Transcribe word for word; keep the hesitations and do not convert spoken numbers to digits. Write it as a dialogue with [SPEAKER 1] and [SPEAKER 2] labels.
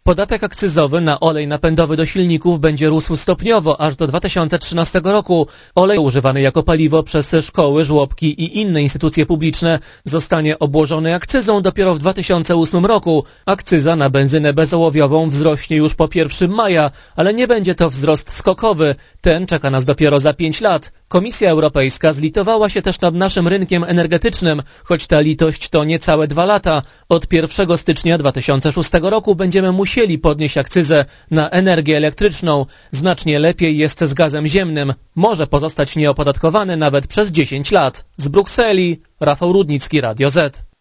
[SPEAKER 1] Podatek akcyzowy na olej napędowy do silników będzie rósł stopniowo aż do dwa tysiące trzynastego roku. Olej używany jako paliwo przez szkoły, żłobki i inne instytucje publiczne zostanie obłożony akcyzą dopiero w dwa tysiące ósmym roku. Akcyza na benzynę bezołowiową wzrośnie już po pierwszego maja, ale nie będzie to wzrost skokowy. Ten czeka nas dopiero za pięć lat. Komisja Europejska zlitowała się też nad naszym rynkiem energetycznym, choć ta litość to niecałe dwa lata. Od pierwszego stycznia dwa tysiące szóstego roku będziemy musieli podnieść akcyzę na energię elektryczną. Znacznie lepiej jest z gazem ziemnym. Może pozostać nieopodatkowany nawet przez dziesięć lat. Z Brukseli Rafał Rudnicki, Radio Z.